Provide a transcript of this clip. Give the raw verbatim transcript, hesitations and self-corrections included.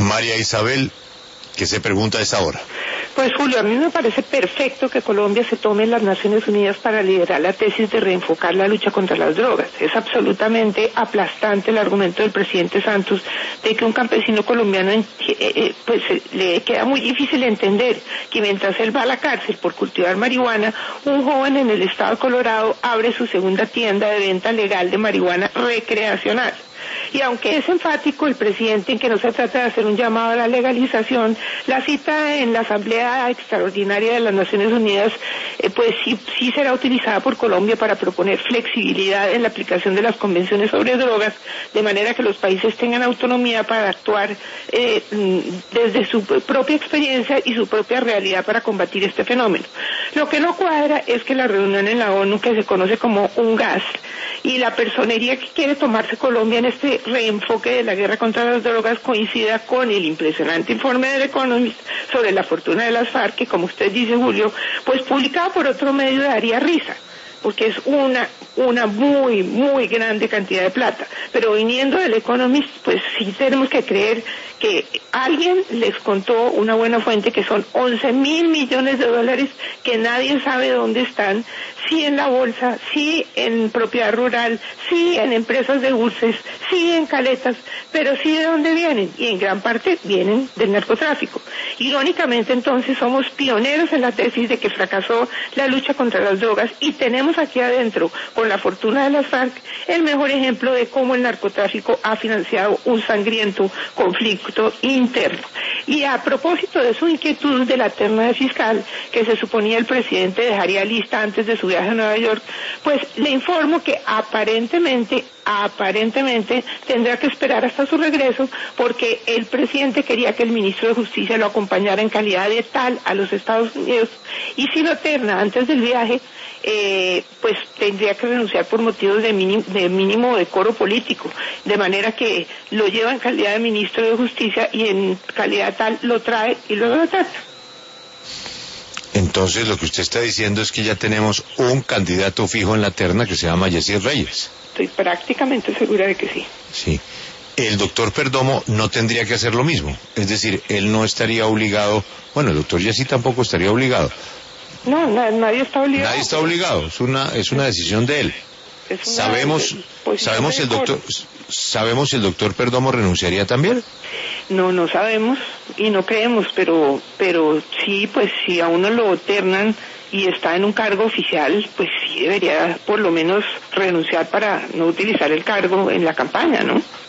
María Isabel, ¿qué se pregunta a esta hora? Pues Julio, a mí me parece perfecto que Colombia se tome en las Naciones Unidas para liderar la tesis de reenfocar la lucha contra las drogas. Es absolutamente aplastante el argumento del presidente Santos de que un campesino colombiano eh, eh, pues eh, le queda muy difícil entender que mientras él va a la cárcel por cultivar marihuana, un joven en el estado de Colorado abre su segunda tienda de venta legal de marihuana recreacional. Y aunque es enfático el presidente en que no se trata de hacer un llamado a la legalización, la cita en la Asamblea Extraordinaria de las Naciones Unidas eh, pues sí, sí será utilizada por Colombia para proponer flexibilidad en la aplicación de las convenciones sobre drogas, de manera que los países tengan autonomía para actuar eh, desde su propia experiencia y su propia realidad para combatir este fenómeno. Lo que no cuadra es que la reunión en la ONU, que se conoce como UNGAS, y la personería que quiere tomarse Colombia en este reenfoque de la guerra contra las drogas coincida con el impresionante informe del Economist sobre la fortuna de las FARC, que como usted dice, Julio, pues publicado por otro medio daría risa, porque es una una muy, muy grande cantidad de plata. Pero viniendo del Economist, pues sí tenemos que creer que alguien les contó, una buena fuente, que son once mil millones de dólares que nadie sabe dónde están, sí en la bolsa, sí en propiedad rural, sí en empresas de buses, sí en caletas, pero sí de dónde vienen, y en gran parte vienen del narcotráfico. Irónicamente, entonces, somos pioneros en la tesis de que fracasó la lucha contra las drogas, y tenemos aquí adentro, con la fortuna de las FARC, el mejor ejemplo de cómo el narcotráfico ha financiado un sangriento conflicto interno. Y a propósito de su inquietud de la terna de fiscal, que se suponía el presidente dejaría lista antes de su viaje a Nueva York, pues le informo que aparentemente, aparentemente tendrá que esperar hasta su regreso, porque el presidente quería que el ministro de Justicia lo acompañara en calidad de tal a los Estados Unidos, y si lo terna antes del viaje, Eh, pues tendría que renunciar por motivos de mínimo, de mínimo decoro político, de manera que lo lleva en calidad de ministro de Justicia y en calidad tal lo trae y luego lo trata. Entonces lo que usted está diciendo es que ya tenemos un candidato fijo en la terna que se llama Yesid Reyes. Estoy prácticamente segura de que sí. Sí. El doctor Perdomo no tendría que hacer lo mismo, es decir, él no estaría obligado, bueno, el doctor Yesid tampoco estaría obligado. No, na, nadie está obligado. Nadie está obligado, es una es una decisión de él. Es una, sabemos pues, sabemos si el doctor sabemos si el doctor Perdomo renunciaría también. No, no sabemos y no creemos, pero pero sí, pues si a uno lo ternan y está en un cargo oficial, pues sí debería por lo menos renunciar para no utilizar el cargo en la campaña, ¿no?